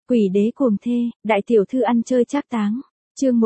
Quỷ đế cuồng thê, đại tiểu thư ăn chơi trác táng. Chương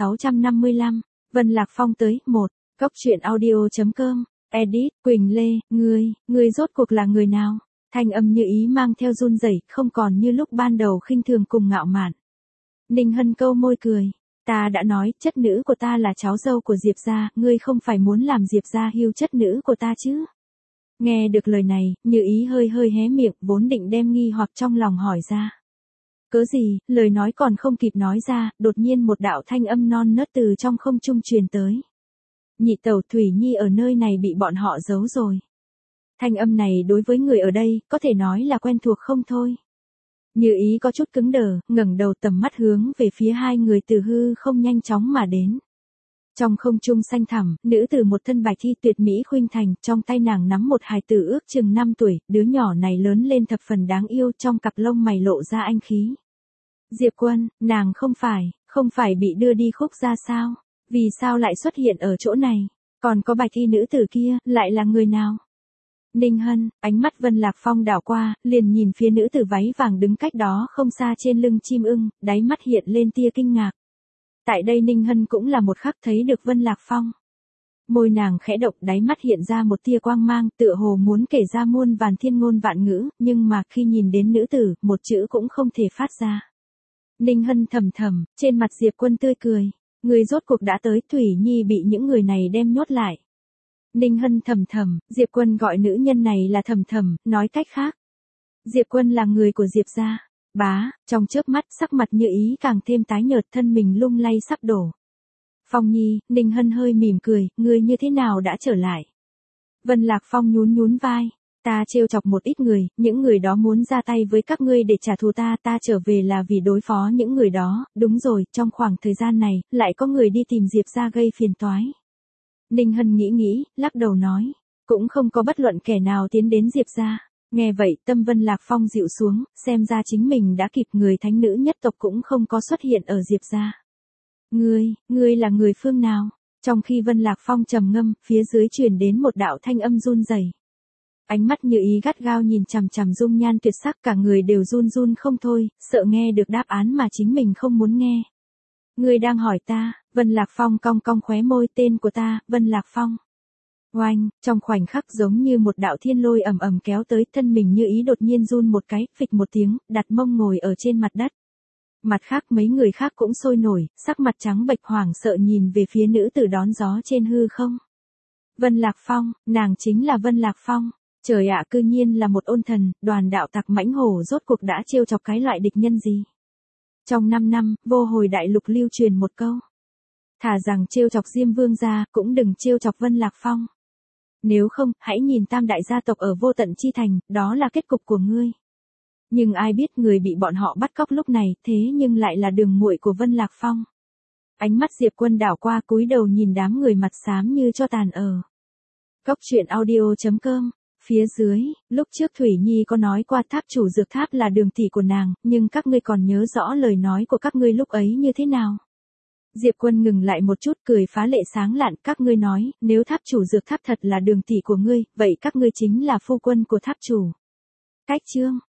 1655. Vân Lạc Phong tới, 1. Góc truyện audio.com. Edit, Quỳnh Lê, ngươi rốt cuộc là người nào? Thanh âm như ý mang theo run rẩy, không còn như lúc ban đầu khinh thường cùng ngạo mạn. Ninh Hân câu môi cười, ta đã nói, chất nữ của ta là cháu dâu của Diệp gia, ngươi không phải muốn làm Diệp gia hưu chất nữ của ta chứ? Nghe được lời này, Như ý hơi hé miệng, vốn định đem nghi hoặc trong lòng hỏi ra. Cớ gì, lời nói còn không kịp nói ra, đột nhiên một đạo thanh âm non nớt từ trong không trung truyền tới. Nhị tẩu Thủy Nhi ở nơi này bị bọn họ giấu rồi. Thanh âm này đối với người ở đây, có thể nói là quen thuộc không thôi. Như ý có chút cứng đờ, ngẩng đầu tầm mắt hướng về phía hai người từ hư không nhanh chóng mà đến. Trong không trung xanh thẳm, nữ tử một thân bạch thi tuyệt mỹ khuynh thành, trong tay nàng nắm một hài tử ước chừng 5 tuổi, đứa nhỏ này lớn lên thập phần đáng yêu, trong cặp lông mày lộ ra anh khí. Diệp Quân, nàng không phải bị đưa đi Khúc gia sao? Vì sao lại xuất hiện ở chỗ này? Còn có bạch thi nữ tử kia, lại là người nào? Ninh Hân, ánh mắt Vân Lạc Phong đảo qua, liền nhìn phía nữ tử váy vàng đứng cách đó không xa trên lưng chim ưng, đáy mắt hiện lên tia kinh ngạc. Tại đây Ninh Hân cũng là một khắc thấy được Vân Lạc Phong. Môi nàng khẽ động, đáy mắt hiện ra một tia quang mang, tựa hồ muốn kể ra muôn vàn thiên ngôn vạn ngữ, nhưng mà khi nhìn đến nữ tử, một chữ cũng không thể phát ra. Ninh Hân thầm thầm, trên mặt Diệp Quân tươi cười. Người rốt cuộc đã tới, Thủy Nhi bị những người này đem nhốt lại. Ninh Hân thầm thầm, Diệp Quân gọi nữ nhân này là thầm thầm, nói cách khác. Diệp Quân là người của Diệp gia. Bá, trong chớp mắt, sắc mặt Như ý càng thêm tái nhợt, thân mình lung lay sắp đổ. Phong Nhi, Ninh Hân hơi mỉm cười, ngươi như thế nào đã trở lại? Vân Lạc Phong nhún vai. Ta trêu chọc một ít người, những người đó muốn ra tay với các ngươi để trả thù ta trở về là vì đối phó những người đó, đúng rồi, trong khoảng thời gian này, lại có người đi tìm Diệp gia gây phiền toái. Ninh Hân nghĩ, lắc đầu nói, cũng không có bất luận kẻ nào tiến đến Diệp gia. Nghe vậy, tâm Vân Lạc Phong dịu xuống, xem ra chính mình đã kịp, người thánh nữ nhất tộc cũng không có xuất hiện ở Diệp gia. Ngươi là người phương nào? Trong khi Vân Lạc Phong trầm ngâm, phía dưới truyền đến một đạo thanh âm run rẩy. Ánh mắt Như ý gắt gao nhìn chằm chằm dung nhan tuyệt sắc, cả người đều run không thôi, sợ nghe được đáp án mà chính mình không muốn nghe. Ngươi đang hỏi ta? Vân Lạc Phong cong khóe môi, tên của ta, Vân Lạc Phong. Oanh, trong khoảnh khắc giống như một đạo thiên lôi ầm kéo tới, thân mình Như ý đột nhiên run một cái, phịch một tiếng, đặt mông ngồi ở trên mặt đất. Mặt khác mấy người khác cũng sôi nổi, sắc mặt trắng bệch hoảng sợ nhìn về phía nữ tử đón gió trên hư không. Vân Lạc Phong, nàng chính là Vân Lạc Phong. Trời ạ, cư nhiên là một ôn thần, đoàn đạo tặc mãnh hổ rốt cuộc đã trêu chọc cái loại địch nhân gì. Trong 5 năm, vô hồi đại lục lưu truyền một câu. Thà rằng trêu chọc Diêm Vương gia, cũng đừng trêu chọc Vân Lạc Phong. Nếu không, hãy nhìn tam đại gia tộc ở Vô Tận Chi Thành, đó là kết cục của ngươi. Nhưng ai biết người bị bọn họ bắt cóc lúc này, thế nhưng lại là đường muội của Vân Lạc Phong. Ánh mắt Diệp Quân đảo qua, cúi đầu nhìn đám người mặt xám như cho tàn ở. Góc truyện audio.com. Phía dưới, lúc trước Thủy Nhi có nói qua tháp chủ dược tháp là đường tỷ của nàng, nhưng các ngươi còn nhớ rõ lời nói của các ngươi lúc ấy như thế nào? Diệp Quân ngừng lại một chút, cười phá lệ sáng lạn, các ngươi nói, nếu tháp chủ dược tháp thật là đường tỷ của ngươi, vậy các ngươi chính là phu quân của tháp chủ. Cách chương.